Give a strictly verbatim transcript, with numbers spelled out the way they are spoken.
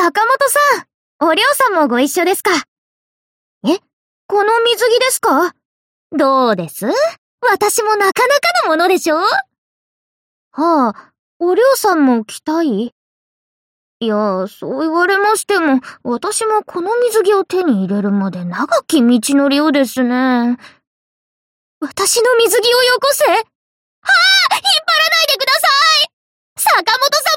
坂本さん、おりょうさんもご一緒ですか？え、この水着ですか？どうです？私もなかなかのものでしょ？はあ、おりょうさんも着たい？いや、そう言われましても、私もこの水着を手に入れるまで長き道のりようですね。私の水着をよこせ？はあ！引っ張らないでください！坂本様！